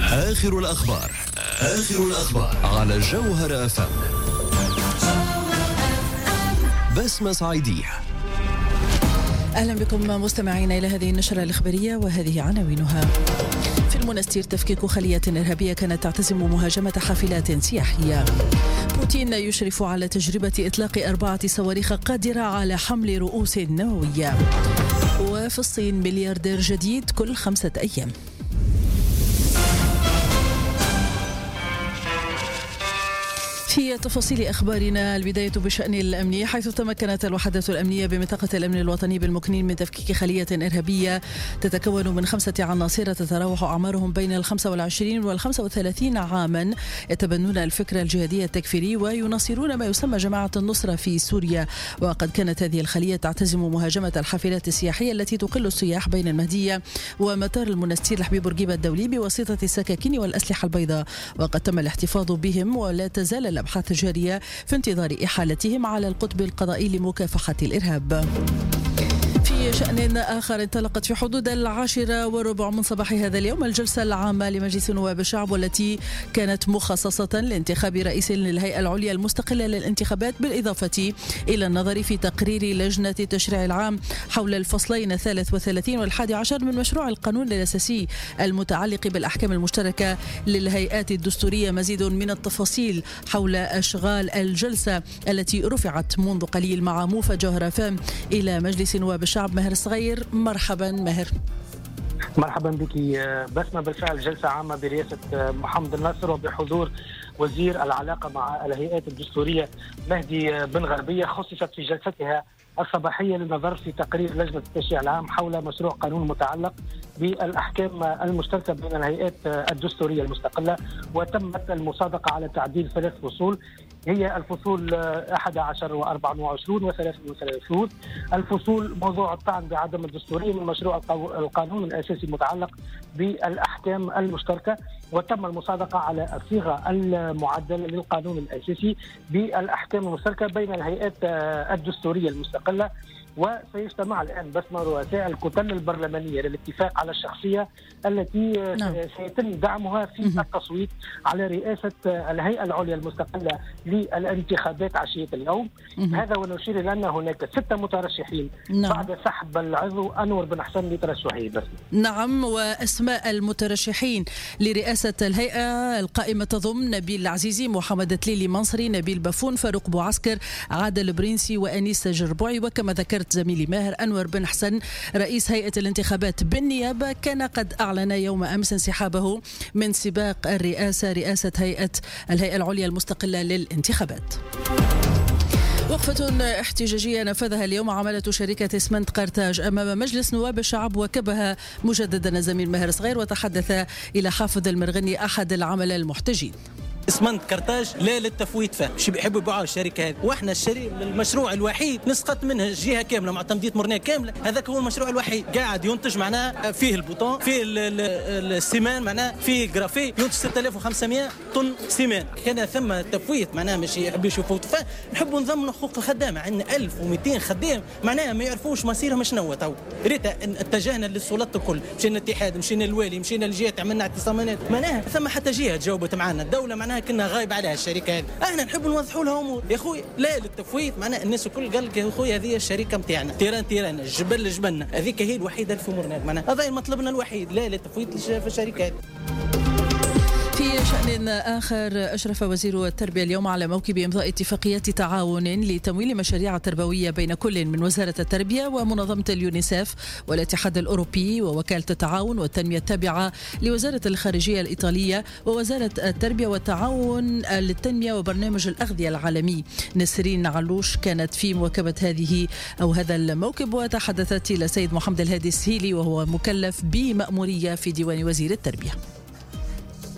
آخر الأخبار على الجوهرة FM. بسمة صعيدية. أهلا بكم مستمعين إلى هذه النشرة الإخبارية وهذه عناوينها. في المنستير تفكيك خلية إرهابية كانت تعتزم مهاجمة حافلات سياحية. بوتين يشرف على تجربة إطلاق 4 صواريخ قادرة على حمل رؤوس نووية. وفي الصين ملياردير جديد كل 5 أيام. في تفاصيل أخبارنا البداية بشأن الأمني، حيث تمكنت الوحدات الأمنية بمنطقة الأمن الوطني بالمكنين من تفكيك خلية إرهابية تتكون من 5 عناصر تتراوح أعمارهم بين 25 و35 عاما، يتبنون الفكر الجهادي التكفيري ويناصرون ما يسمى جماعة النصرة في سوريا. وقد كانت هذه الخلية تعتزم مهاجمة الحافلات السياحية التي تقل السياح بين المهدية ومطار المنستير لحبيب بورقيبة الدولي بواسطة السكاكين والأسلحة البيضاء، وقد تم الاحتفاظ بهم ولا تزال الأبحاث جارية في انتظار إحالتهم على القطب القضائي لمكافحة الإرهاب. في شأن آخر، انطلقت في حدود 10:15 من صباح هذا اليوم الجلسة العامة لمجلس نواب الشعب، والتي كانت مخصصة لانتخاب رئيس للهيئة العليا المستقلة للانتخابات، بالإضافة إلى النظر في تقرير لجنة التشريع العام حول الفصلين 33 و11 من مشروع القانون الأساسي المتعلق بالأحكام المشتركة للهيئات الدستورية. مزيد من التفاصيل حول أشغال الجلسة التي رفعت منذ قليل مع موفى جوهرة FM إلى مجلس نواب الشعب. ماهر الصغير، مرحبا ماهر. مرحبا بك بسمة. بالفعل جلسة عامة برئاسة محمد الناصر وبحضور وزير العلاقة مع الهيئات الدستورية مهدي بن غربية خصصت في جلستها الصباحية للنظر في تقرير لجنة التشريع العام حول مشروع قانون متعلق بالأحكام المشتركة بين الهيئات الدستورية المستقلة، وتمت المصادقة على تعديل 3 فصول، هي الفصول 11 و24 و33. الفصول موضوع الطعن بعدم الدستورية من مشروع القانون الأساسي المتعلق بالأحكام المشتركة، وتم المصادقة على الصيغة المعدلة للقانون الأساسي بالأحكام المشتركة بين الهيئات الدستورية المستقلة. وسيجتمع الآن بسمة رؤساء الكتل البرلمانية للاتفاق على الشخصية التي سيتم دعمها في التصويت على رئاسة الهيئة العليا المستقلة للانتخابات عشية اليوم. هذا ونشير إلى أن هناك 6 مترشحين بعد سحب العضو أنور بن حسن لترشحه. بس نعم، وأسماء المترشحين لرئاسة الهيئة القائمة تضم نبيل العزيزي، محمد تليلي منصري، نبيل بافون، فاروق بوعسكر، عادل برنسي، وأنيس جربوعي. وكما ذكرت زميلي ماهر، أنور بن حسن رئيس هيئة الانتخابات بالنيابة كان قد أعلن يوم أمس انسحابه من سباق الرئاسة، رئاسة الهيئة العليا المستقلة للانتخابات. وقفة احتجاجية نفذها اليوم عملة شركة اسمنت قرطاج أمام مجلس نواب الشعب، وكبها مجددا الزميل ماهر صغير وتحدث إلى حافظ المرغني أحد العملاء المحتجين. اسمنت قرطاج لا للتفويت فيه، مش بيحبوا يبيعوا الشركه هذه، واحنا المشروع الوحيد نسقط منه الجهه كامله مع تمديد مرنيه كامله، هذاك هو المشروع الوحيد قاعد ينتج معناه فيه البوطون، فيه السيمان، معناه فيه جرافي ينتج 6500 طن سيمان. كان ثم تفويت معناه مش يحبوا يشوفوا فيه. نحبوا نضمنوا حقوق الخدامه، عندنا 1200 خدام معناه ما يعرفوش مصيرهم شنو. تو ريت اتجهنا للسلطات الكل، مشينا الاتحاد، مشينا الوالي، مشينا الجهات، عملنا اعتصامات، معناه ثم حتى جهه جاوبت معنا، الدوله معناها كنا غايب عليها الشركه هذه. احنا نحب نوضحوا لها امور يا اخوي، لا للتفويت. معناها الناس الكل قال لك يا اخوي هذه الشركه نتاعنا، تيران الجبل جبلنا، هذيك هي الوحيده اللي في مرنات، معناها هذا مطلبنا الوحيد، لا للتفويت في الشركه هذه. في شأن آخر، أشرف وزير التربية اليوم على موكب إمضاء اتفاقيات تعاون لتمويل مشاريع تربوية بين كل من وزارة التربية ومنظمة اليونيسف والاتحاد الأوروبي ووكالة التعاون والتنمية التابعة لوزارة الخارجية الإيطالية ووزارة التربية والتعاون للتنمية وبرنامج الأغذية العالمي. نسرين علوش كانت في مواكبة هذا الموكب، وتحدثت إلى السيد محمد الهادي السهيلي وهو مكلف بمأمورية في ديوان وزير التربية.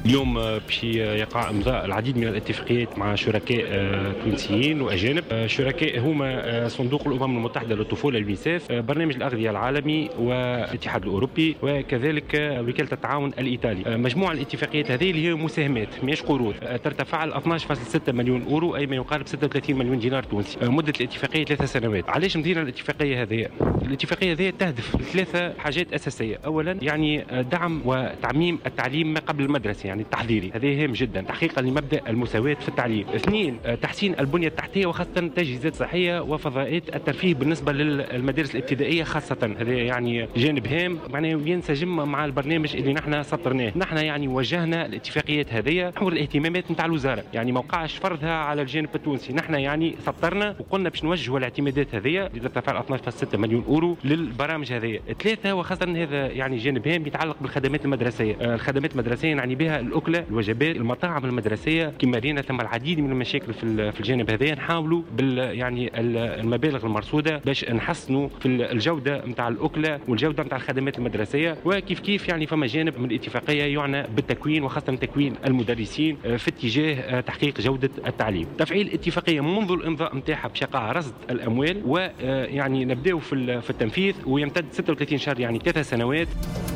اليوم باش يقع امضاء العديد من الاتفاقيات مع شركاء تونسيين واجانب. شركاء هما صندوق الامم المتحده للطفوله اليونيسيف، برنامج الاغذيه العالمي والاتحاد الاوروبي، وكذلك وكاله التعاون الايطالي. مجموع الاتفاقيات هذه اللي هي مساهمات مش قروض ترتفع ل 12.6 مليون اورو، اي ما يقارب 36 مليون دينار تونسي. مده الاتفاقيه 3 سنوات. علاش مدينا الاتفاقيه هذه؟ الاتفاقيه هذه تهدف لثلاثه حاجات اساسيه. اولا يعني دعم وتعميم التعليم ما قبل المدرسه، يعني التحضيري، هذا هام جدا تحقيقا لمبدا المساواه في التعليم. اثنين تحسين البنيه التحتيه وخاصه تجهيزات صحيه وفضاءات الترفيه بالنسبه للمدارس الابتدائيه خاصه، هذا يعني جانب هام معناه ينسجم مع البرنامج اللي نحن سطرناه. نحن يعني وجهنا الاتفاقيات هذه نحو الاهتمامات نتاع الوزاره، يعني ما وقعش فرضها على الجانب التونسي، نحن يعني سطرنا وقلنا باش نوجهوا الاعتمادات هذه اللي ترتفع 12.6 مليون اورو للبرامج هذه. ثلاثه وخاصه هذا يعني جانب هام يتعلق بالخدمات المدرسيه. الخدمات المدرسيه يعني بها الاكله، الوجبات، المطاعم المدرسيه. كما رينا ثم العديد من المشاكل في الجانب هذا، نحاولوا يعني المبالغ المرصوده باش نحسنوا في الجوده نتاع الاكله والجوده نتاع الخدمات المدرسيه. وكيف يعني فما جانب من الاتفاقيه يعنى بالتكوين وخاصه تكوين المدرسين في اتجاه تحقيق جوده التعليم. تفعيل الاتفاقيه منذ الامضاء نتاعها باش يقع رصد الاموال، ويعني نبداو في التنفيذ ويمتد 36 شهر يعني 3 سنوات.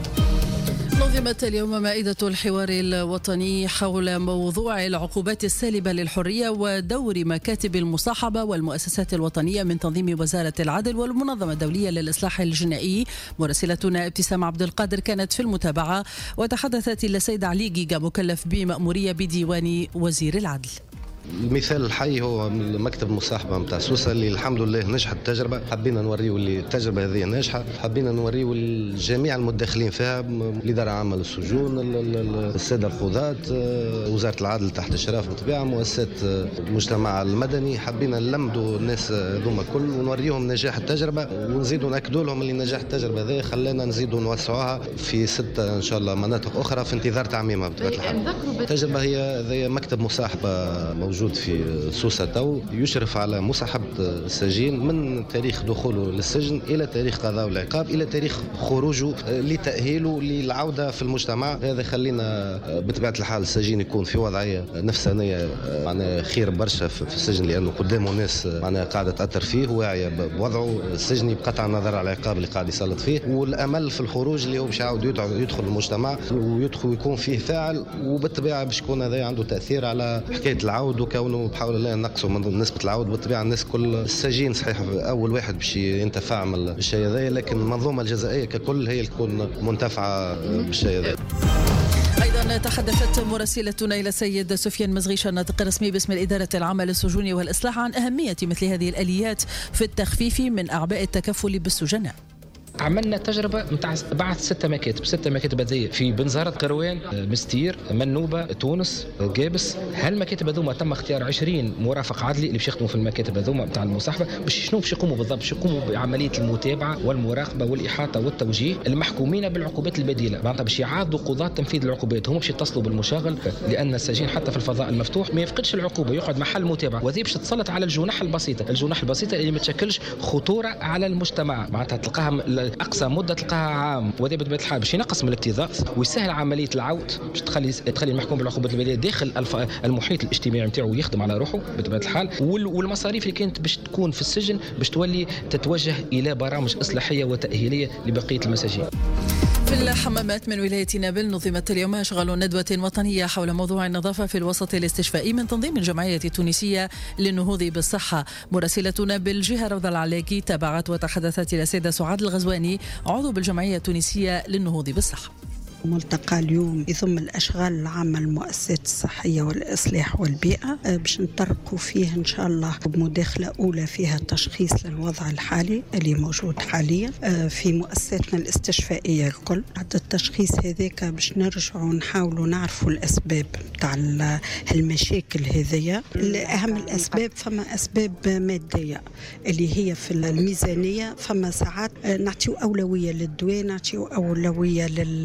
نظمت اليوم مائدة الحوار الوطني حول موضوع العقوبات السالبة للحرية ودور مكاتب المصاحبة والمؤسسات الوطنية من تنظيم وزارة العدل والمنظمة الدولية للإصلاح الجنائي. مراسلتنا ابتسام عبد القادر كانت في المتابعة وتحدثت إلى السيد علي جيجا مكلف بمأمورية بديوان وزير العدل. المثال الحي هو مكتب المصاحبه نتاع سوسه اللي الحمد لله نجحت التجربه. حبينا نوريو اللي التجربه هذه ناجحه، حبينا نوريو جميع المداخلين فيها، الاداره العامه للسجون، الساده القضاة، وزاره العدل تحت اشراف بالطبيعه، مؤسسات المجتمع المدني. حبينا نلمدوا الناس هذوما كل ونوريهم نجاح التجربه ونزيدوا ناكدوا لهم اللي نجاح التجربه هذه خلانا نزيدوا نوسعوها في 6 ان شاء الله مناطق اخرى في انتظار تعميمها بطبيعه الحال. التجربه هي مكتب مصاحبه موجود في سوسة تو، يشرف على مصاحبة السجين من تاريخ دخوله للسجن إلى تاريخ قضاء والعقاب إلى تاريخ خروجه لتأهيله للعودة في المجتمع. هذا خلينا بطبيعة الحال السجين يكون في وضعية نفسانية معناها خير برشا في السجن، لأنه قدامه ناس معناها قاعدة تأثر فيه واعية بوضعه. السجن بقطع النظر على العقاب اللي قاعد يسلط فيه، والأمل في الخروج اللي هو باش يعاود يدخل المجتمع ويدخل يكون فيه فاعل، وبالطبيعة باش يكون هذا عنده تأثير على حكاية العود وكونه بحاول الله نقصوا من نسبة العود. بالطبيعة الناس كل السجين صحيح أول واحد باش ينتفع من الشيء هذا، لكن المنظومة الجزائية ككل هي اللي تكون منتفعة بالشيء هذا. أيضا تحدثت مراسلتنا إلى السيد سفيان مزغيش الناطق الرسمي باسم الإدارة العامة للسجون والإصلاح عن أهمية مثل هذه الآليات في التخفيف من أعباء التكفل بالسجناء. عملنا تجربة متاع بعث 6 مكاتب هذه في بنزرت، قروان، مستير، منوبة، تونس، قابس. هالمكاتب هذوما تم اختيار 20 مرافق عدلي اللي باش يخدموا في المكاتب هذوما نتاع المصاحبة باش يقوموا بالضبط، باش يقوموا بعملية المتابعة والمراقبة والإحاطة والتوجيه المحكومين بالعقوبات البديلة، معناتها باش يعاودوا قضاة تنفيذ العقوبات. هم باش يتصلوا بالمشاغل، لأن السجين حتى في الفضاء المفتوح ما يفقدش العقوبة، يقعد محل متابعة، وهذه باش تتسلط على الجناح البسيطة اللي ما تشكلش خطورة على المجتمع، معناتها تلقاها اقصى مده تلقاها عام، وهذا بطبيعه الحال باش ينقص من الاكتظاظ ويسهل عمليه العود، باش تخلي المحكوم بالعقوبات البديله داخل المحيط الاجتماعي نتاعو يخدم على روحه بطبيعه الحال. والمصاريف اللي كانت باش تكون في السجن باش تولي تتوجه الى برامج اصلاحيه وتاهيليه لبقيه المساجين. في الحمامات من ولاية نابل نظمت اليوم أشغال ندوة وطنية حول موضوع النظافة في الوسط الاستشفائي من تنظيم الجمعية التونسية للنهوض بالصحة. مراسلتنا بالجهة روضة العلاقي تابعت وتحدثت إلى السيدة سعاد الغزواني عضو بالجمعية التونسية للنهوض بالصحة. ملتقى اليوم يضم الأشغال العامة المؤسسات الصحية والإصلاح والبيئة باش نطرقوا فيه إن شاء الله بمداخلة أولى فيها تشخيص للوضع الحالي اللي موجود حاليا في مؤسساتنا الاستشفائية الكل. بعد التشخيص هذاك باش نرجعوا نحاولوا نعرفوا الأسباب تاع المشاكل هذية. أهم الأسباب فما أسباب مادية اللي هي في الميزانية، فما ساعات نعطيو أولوية للدواء، نعطيو أولوية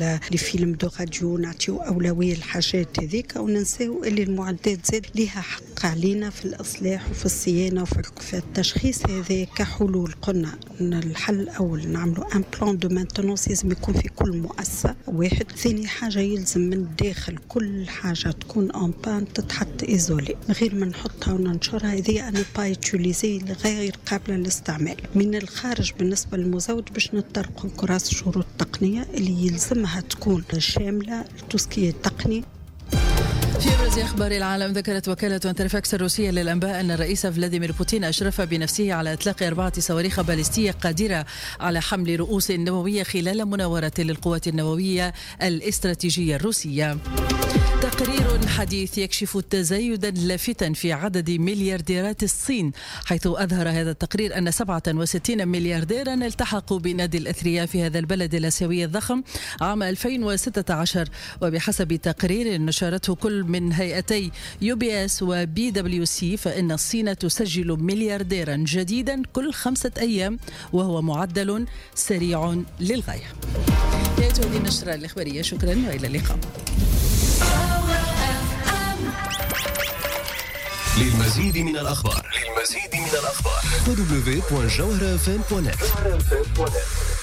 فيلم دو راديو نعطيو أولوية الحاجات هذيك وننساو اللي المعدات زاد ليها حق علينا في الإصلاح وفي الصيانة وفي التشخيص. هذا كحلول قلنا الحل الأول نعملوا ان بلان دو مانتونونس لازم يكون في كل مؤسسة واحد. ثاني حاجة يلزم من الداخل كل حاجة تكون ان بان تتحط ايزولي غير ما نحطها وننشرها، هذه أنا با يوتيليزي غير قابلة للاستعمال. من الخارج بالنسبة للمزود باش نطرقوا كراس شروط تقنية اللي يلزمها تكون شاملة لتسكية تقني. في أبرز أخبار العالم، ذكرت وكالة انترفاكس الروسية للأنباء أن الرئيس فلاديمير بوتين أشرف بنفسه على إطلاق 4 صواريخ باليستية قادرة على حمل رؤوس نووية خلال مناورة للقوات النووية الاستراتيجية الروسية. تقرير حديث يكشف تزايدا لافتا في عدد مليارديرات الصين، حيث أظهر هذا التقرير أن 67 مليارديرا التحقوا بنادي الأثرياء في هذا البلد الآسيوي الضخم عام 2016. وبحسب تقرير نشرته كل من هيئتي UBS و BWC، فإن الصين تسجل مليارديرا جديدا كل 5 أيام، وهو معدل سريع للغاية. نهاية هذه النشرة الإخبارية، شكرا وإلى اللقاء. للمزيد من الأخبار www.jawharafm.net